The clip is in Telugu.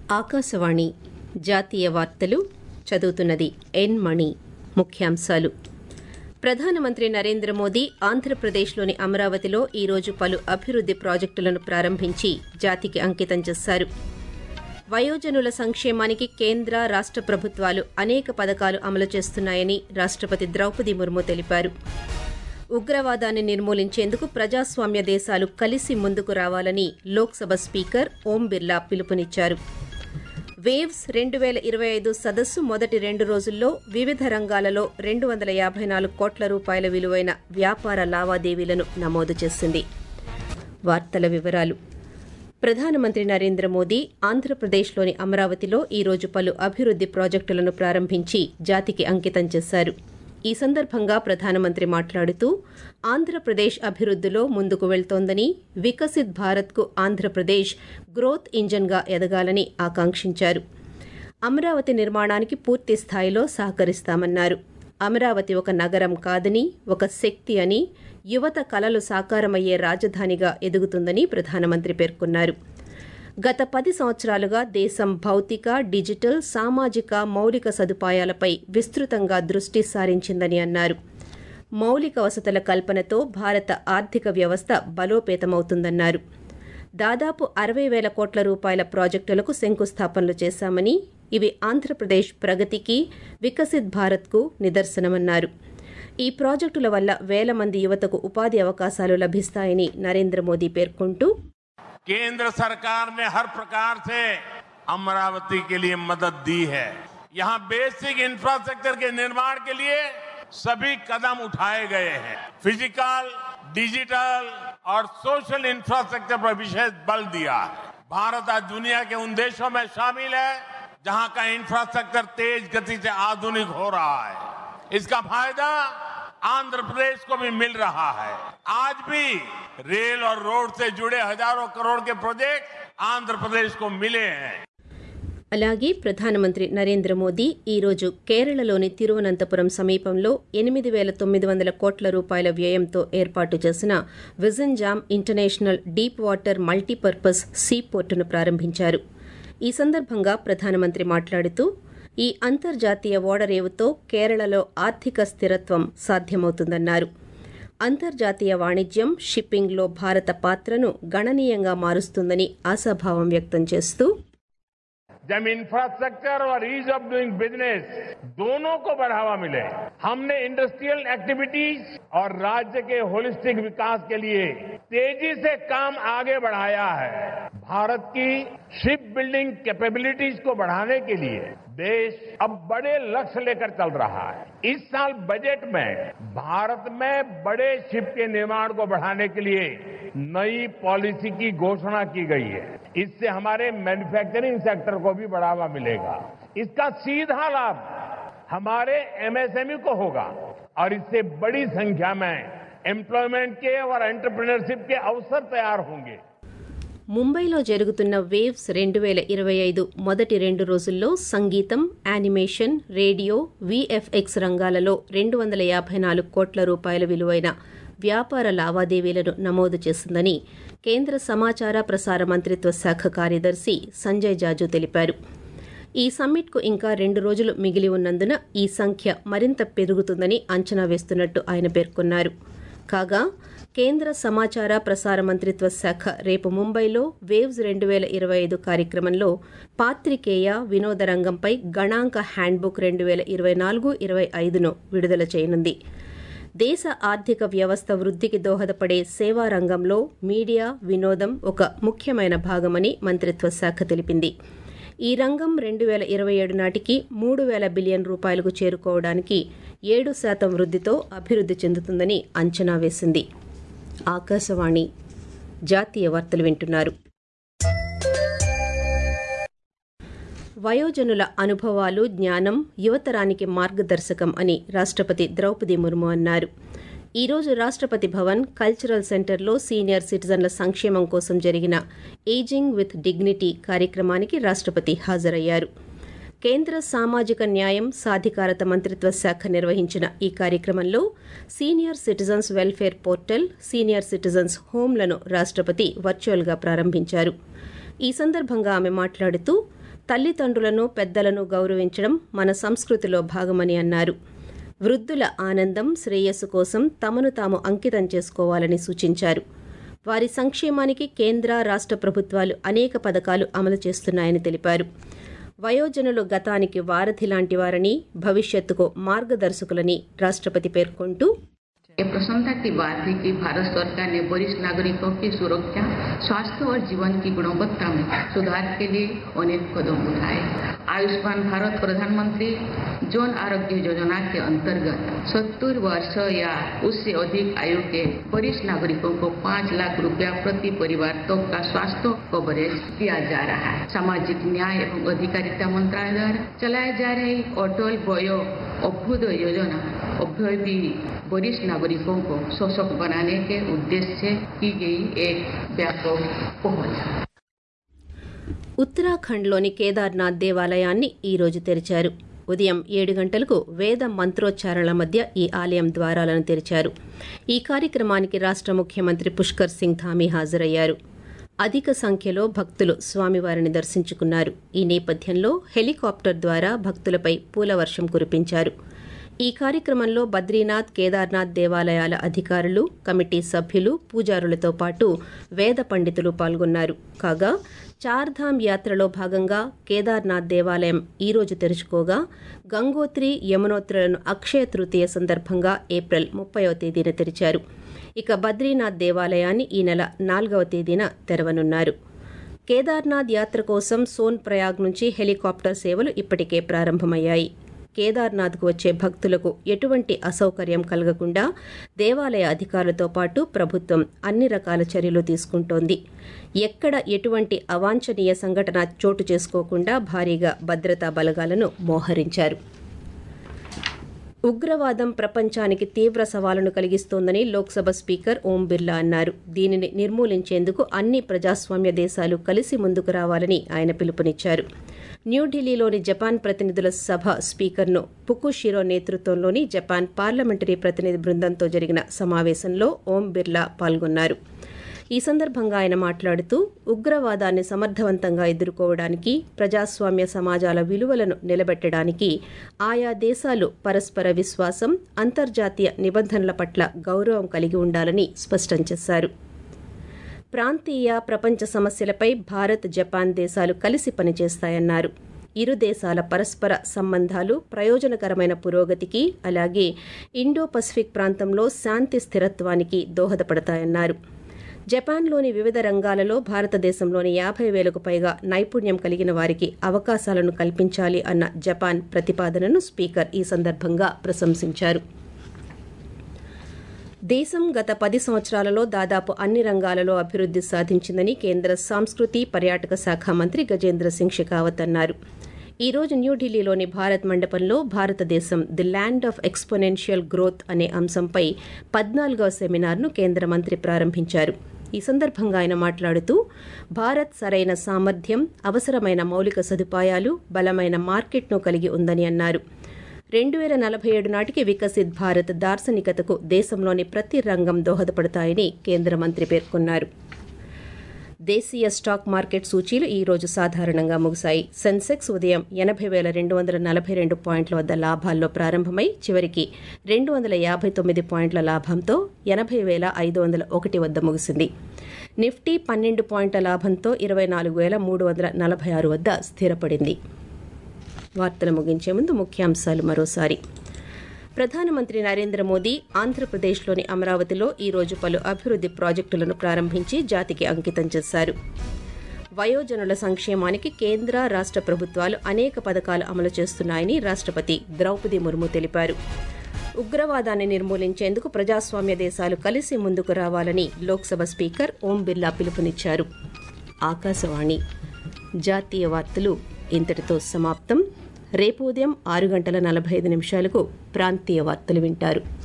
ఆకాశవాణి జాతీయ వార్తలు చదువుతున్నది ఎన్ మణి. ముఖ్యాంశాలు. ప్రధానమంత్రి నరేంద్ర మోదీ ఆంధ్రప్రదేశ్లోని అమరావతిలో ఈరోజు పలు అభివృద్ది ప్రాజెక్టులను ప్రారంభించి జాతికి అంకితం చేశారు. వయోజనుల సంక్షేమానికి కేంద్ర రాష్ట ప్రభుత్వాలు అనేక పథకాలు అమలు చేస్తున్నాయని రాష్టపతి ద్రౌపది ముర్ము తెలిపారు. ఉగ్రవాదాన్ని నిర్మూలించేందుకు ప్రజాస్వామ్య దేశాలు కలిసి ముందుకు రావాలని లోక్సభ స్పీకర్ ఓం బిర్లా పిలుపునిచ్చారు. వేవ్స్ 2025 సదస్సు మొదటి 2 రోజుల్లో వివిధ రంగాలలో 254 కోట్ల రూపాయల విలువైన వ్యాపార లావాదేవీలను నమోదు చేసింది. వార్తల వివరాలు. ప్రధానమంత్రి నరేంద్ర మోదీ ఆంధ్రప్రదేశ్లోని అమరావతిలో ఈరోజు పలు అభివృద్ది ప్రాజెక్టులను ప్రారంభించి జాతికి అంకితం చేశారు. ఈ సందర్భంగా ప్రధానమంత్రి మాట్లాడుతూ ఆంధ్రప్రదేశ్ అభివృద్దిలో ముందుకు వెళ్తోందని, వికసిత్ భారత్కు ఆంధ్రప్రదేశ్ గ్రోత్ ఇంజన్గా ఎదగాలని ఆకాంక్షించారు. అమరావతి నిర్మాణానికి పూర్తి స్థాయిలో సహకరిస్తామన్నారు. అమరావతి ఒక నగరం కాదని, ఒక శక్తి అని, యువత కలలు సాకారమయ్యే రాజధానిగా ఎదుగుతుందని ప్రధానమంత్రి పేర్కొన్నారు. గత 10 సంవత్సరాలుగా దేశం భౌతిక, డిజిటల్, సామాజిక మౌలిక సదుపాయాలపై విస్తృతంగా దృష్టి సారించిందని అన్నారు. మౌలిక వసతుల కల్పనతో భారత ఆర్థిక వ్యవస్థ బలోపేతమవుతుందన్నారు. దాదాపు 60,000 కోట్ల రూపాయల ప్రాజెక్టులకు శంకుస్థాపనలు చేశామని, ఇవి ఆంధ్రప్రదేశ్ ప్రగతికి, వికసిత్ భారత్కు నిదర్శనమన్నారు. ఈ ప్రాజెక్టుల వల్ల వేల మంది యువతకు ఉపాధి అవకాశాలు లభిస్తాయని నరేంద్ర మోదీ పేర్కొంటూ, केंद्र सरकार ने हर प्रकार से अमरावती के लिए मदद दी है. यहाँ बेसिक इंफ्रास्ट्रक्चर के निर्माण के लिए सभी कदम उठाए गए हैं. फिजिकल, डिजिटल और सोशल इंफ्रास्ट्रक्चर पर विशेष बल दिया है. भारत आज दुनिया के उन देशों में शामिल है जहाँ का इंफ्रास्ट्रक्चर तेज गति से आधुनिक हो रहा है. इसका फायदा आंध्र प्रदेश को भी मिल रहा है. आज भी रेल और रोड से जुड़े हजारों करोड़ के प्रोजेक्ट आंध्र प्रदेश को मिले हैं. అలాగే ప్రధానమంత్రి నరేంద్ర మోదీ ఈరోజు కేరళలోని తిరువనంతపురం సమీపంలో 8,900 కోట్ల రూపాయల వ్యయంతో ఏర్పాటు చేసిన Vizhinjam international deep water multipurpose sea పోర్టును ప్రారంభించారు. ఈ సందర్భంగా ప్రధానమంత్రి మాట్లాడుతూ, ఈ అంతర్జాతీయ ఓడరేవుతో కేరళలో ఆర్థిక స్థిరత్వం సాధ్యమవుతుందన్నారు. అంతర్జాతీయ వాణిజ్యం, షిప్పింగ్లో భారత పాత్రను గణనీయంగా మారుస్తుందని ఆశాభావం వ్యక్తం చేస్తూ, जब इंफ्रास्ट्रक्चर और ईज ऑफ डूइंग बिजनेस दोनों को बढ़ावा मिले, हमने इंडस्ट्रियल एक्टिविटीज और राज्य के होलिस्टिक विकास के लिए तेजी से काम आगे बढ़ाया है. भारत की शिप बिल्डिंग कैपेबिलिटीज को बढ़ाने के लिए देश अब बड़े लक्ष्य लेकर चल रहा है. इस साल बजट में भारत में बड़े शिप के निर्माण को बढ़ाने के लिए नई पॉलिसी की घोषणा की गई है. इससे हमारे मैन्युफैक्चरिंग सेक्टर को भी बढ़ावा मिलेगा. इसका सीधा लाभ हमारे एमएसएमई को होगा और इससे बड़ी संख्या में एम्प्लॉयमेंट के और एंटरप्रेन्योरशिप के अवसर तैयार होंगे. ముంబైలో జరుగుతున్న వేవ్స్ 2025 మొదటి 2 రోజుల్లో సంగీతం, యానిమేషన్, రేడియో, వీఎఫ్ఎక్స్ రంగాలలో 254 కోట్ల రూపాయల విలువైన వ్యాపార లావాదేవీలను నమోదు చేసిందని కేంద్ర సమాచార ప్రసార మంత్రిత్వ శాఖ కార్యదర్శి సంజయ్ జాజు తెలిపారు. ఈ సమ్మిట్కు ఇంకా 2 రోజులు మిగిలి ఉన్నందున ఈ సంఖ్య మరింత పెరుగుతుందని అంచనా వేస్తున్నట్టు ఆయన పేర్కొన్నారు. కాగా కేంద్ర సమాచార ప్రసార మంత్రిత్వ శాఖ రేపు ముంబైలో వేవ్స్ 2025 కార్యక్రమంలో పాత్రికేయ వినోద రంగంపై గణాంక హ్యాండ్బుక్ 2024-25ను విడుదల చేయనుంది. దేశ ఆర్థిక వ్యవస్థ వృద్ధికి దోహదపడే సేవా రంగంలో మీడియా, వినోదం ఒక ముఖ్యమైన భాగమని మంత్రిత్వ శాఖ తెలిపింది. ఈ రంగం 2027 నాటికి 3,000 బిలియన్ రూపాయలకు చేరుకోవడానికి 7% వృద్ధితో అభివృద్ధి చెందుతుందని అంచనా వేసింది. ఆకాశవాణి జాతీయ వార్తలు వింటున్నారు. వయోజనుల అనుభవాలు, జ్ఞానం యువతరానికి మార్గదర్శకం అని రాష్టపతి ద్రౌపది ముర్ము అన్నారు. ఈరోజు రాష్టపతి భవన్ కల్చరల్ సెంటర్లో సీనియర్ సిటిజన్ల సంక్షేమం కోసం జరిగిన ఏజింగ్ విత్ డిగ్నిటీ కార్యక్రమానికి రాష్టపతి హాజరయ్యారు. కేంద్ర సామాజిక న్యాయం, సాధికారత మంత్రిత్వ శాఖ నిర్వహించిన ఈ కార్యక్రమంలో senior citizens welfare portal, senior citizens హోంలను రాష్టపతి వర్చువల్గా ప్రారంభించారు. ఈ సందర్భంగా ఆమె మాట్లాడుతూ, తల్లిదండ్రులను పెద్దలను గౌరవించడం మన సంస్కృతిలో భాగమని అన్నారు. వృద్ధుల ఆనందం, శ్రేయస్సు కోసం తమను తాము అంకితం చేసుకోవాలని సూచించారు. వారి సంక్షేమానికి కేంద్ర, రాష్ట్ర ప్రభుత్వాలు అనేక పథకాలు అమలు చేస్తున్నాయని తెలిపారు. వయోజనులు గతానికి వారధి లాంటివారని, భవిష్యత్తుకు మార్గదర్శకులని రాష్ట్రపతి పేర్కొంటూ, ये प्रसन्नता की बात है कि भारत सरकार ने वरिष्ठ नागरिकों की सुरक्षा, स्वास्थ्य और जीवन की गुणवत्ता में सुधार के लिए अनेक कदम उठाए। आयुष्मान भारत प्रधानमंत्री जन आरोग्य योजना के अंतर्गत 70 वर्ष या उससे अधिक आयु के वरिष्ठ नागरिकों को 5 लाख रुपया प्रति परिवार तक का स्वास्थ्य कवरेज दिया जा रहा है। सामाजिक न्याय एवं अधिकारिता मंत्रालय द्वारा चलाए जा रही अटल वयो अभ्युदय योजना अभ्युदय वरिष्ठ नागरिकों को सशक्त बनाने के उद्देश्य से की गई एक व्यापक पहल। ఉత్తరాఖండ్లోని కేదార్నాథ్ దేవాలయాన్ని ఈ రోజు తెరిచారు. ఉదయం 7 గంటలకు వేద మంత్రోచ్చారణల మధ్య ఈ ఆలయం ద్వారాలను తెరిచారు. ఈ కార్యక్రమానికి రాష్ట్ర ముఖ్యమంత్రి పుష్కర్ సింగ్ ధామీ హాజరయ్యారు. అధిక సంఖ్యలో భక్తులు స్వామివారిని దర్శించుకున్నారు. ఈ నేపథ్యంలో హెలికాప్టర్ ద్వారా భక్తులపై పూలవర్షం కురిపించారు. ఈ కార్యక్రమంలో బద్రీనాథ్, కేదార్నాథ్ దేవాలయాల అధికారులు, కమిటీ సభ్యులు, పూజారులతో పాటు వేద పండితులు పాల్గొన్నారు. కాగా చార్ధామ్ యాత్రలో భాగంగా కేదార్నాథ్ దేవాలయం ఈ రోజు తెరుచుకోగా, గంగోత్రి, యమునోత్రులను అక్షయ తృతీయ సందర్భంగా ఏప్రిల్ 30వ తేదీన తెరిచారు. ఇక బద్రీనాథ్ దేవాలయాన్ని ఈ నెల 4వ తేదీన తెరవనున్నారు. కేదార్నాథ్ యాత్ర కోసం సోన్ ప్రయాగ్ నుంచి హెలికాప్టర్ సేవలు ఇప్పటికే ప్రారంభమయ్యాయి. కేదార్నాథ్కు వచ్చే భక్తులకు ఎటువంటి అసౌకర్యం కలగకుండా దేవాలయ అధికారులతో పాటు ప్రభుత్వం అన్ని రకాల చర్యలు తీసుకుంటోంది. ఎక్కడ ఎటువంటి అవాంఛనీయ సంఘటన చోటు చేసుకోకుండా భారీగా భద్రతా బలగాలను మోహరించారు. ఉగ్రవాదం ప్రపంచానికి తీవ్ర సవాలును కలిగిస్తోందని లోక్సభ స్పీకర్ ఓం బిర్లా అన్నారు. దీనిని నిర్మూలించేందుకు అన్ని ప్రజాస్వామ్య దేశాలు కలిసి ముందుకు రావాలని ఆయన పిలుపునిచ్చారు. న్యూఢిల్లీలోని జపాన్ ప్రతినిధుల సభ స్పీకర్ను పుకుషిరో నేతృత్వంలోని జపాన్ పార్లమెంటరీ ప్రతినిధి బృందంతో జరిగిన సమావేశంలో ఓం బిర్లా పాల్గొన్నారు. ఈ సందర్భంగా ఆయన మాట్లాడుతూ, ఉగ్రవాదాన్ని సమర్థవంతంగా ఎదుర్కోవడానికి, ప్రజాస్వామ్య సమాజాల విలువలను నిలబెట్టడానికి ఆయా దేశాలు పరస్పర విశ్వాసం, అంతర్జాతీయ నిబంధనల పట్ల గౌరవం కలిగి ఉండాలని స్పష్టం చేశారు. ప్రాంతీయ, ప్రపంచ సమస్యలపై భారత్, జపాన్ దేశాలు కలిసి పనిచేస్తాయన్నారు. ఇరు దేశాల పరస్పర సంబంధాలు ప్రయోజనకరమైన పురోగతికి, అలాగే ఇండో పసిఫిక్ ప్రాంతంలో శాంతి స్థిరత్వానికి దోహదపడతాయన్నారు. జపాన్లోని వివిధ రంగాలలో భారతదేశంలోని 50,000కు పైగా నైపుణ్యం కలిగిన వారికి అవకాశాలను కల్పించాలి అన్న జపాన్ ప్రతిపాదనను స్పీకర్ ఈ సందర్భంగా ప్రశంసించారు. దేశం గత 10 సంవత్సరాలలో దాదాపు అన్ని రంగాలలో అభివృద్ధి సాధించిందని కేంద్ర సంస్కృతి, పర్యాటక శాఖ మంత్రి గజేంద్ర సింగ్ షెకావత్ అన్నారు. ఈ రోజు న్యూఢిల్లీలోని భారత్ మండపంలో భారతదేశం the land of exponential growth అనే అంశంపై 14వ సెమినార్ను కేంద్ర మంత్రి ప్రారంభించారు. ఈ సందర్భంగా ఆయన మాట్లాడుతూ, భారత్ సరైన సామర్థ్యం, అవసరమైన మౌలిక సదుపాయాలు, బలమైన మార్కెట్ను కలిగి ఉందని అన్నారు. 2047 నాటికి వికసిత్ భారత్ దార్శనికతకు దేశంలోని ప్రతి రంగం దోహదపడతాయని కేంద్ర మంత్రి పేర్కొన్నారు. దేశీయ స్టాక్ మార్కెట్ సూచీలు ఈ రోజు సాధారణంగా ముగిశాయి. సెన్సెక్స్ ఉదయం 80,242 పాయింట్ల వద్ద లాభాల్లో ప్రారంభమై చివరికి 259 పాయింట్ల లాభంతో 80,501 వద్ద ముగిసింది. నిఫ్టీ 12 పాయింట్ల లాభంతో 24,346 వద్ద స్థిరపడింది. వార్తలు ముగించే ముందు ముఖ్యాంశాలు మరోసారి. ప్రధానమంత్రి నరేంద్ర మోదీ ఆంధ్రప్రదేశ్లోని అమరావతిలో ఈ రోజు పలు అభివృద్ధి ప్రాజెక్టులను ప్రారంభించి జాతికి అంకితం చేశారు. వయోజనుల సంక్షేమానికి కేంద్ర, రాష్ట్ర ప్రభుత్వాలు అనేక పథకాలు అమలు చేస్తున్నాయని రాష్ట్రపతి ద్రౌపది ముర్ము తెలిపారు. ఉగ్రవాదాన్ని నిర్మూలించేందుకు ప్రజాస్వామ్య దేశాలు కలిసి ముందుకు రావాలని లోక్సభ స్పీకర్ ఓం బిర్లా పిలుపునిచ్చారు. ఆకాశవాణి జాతీయ వార్తలు ఇంతటితో సమాప్తం. రేపు ఉదయం 6:45 ప్రాంతీయ వార్తలు వింటారు.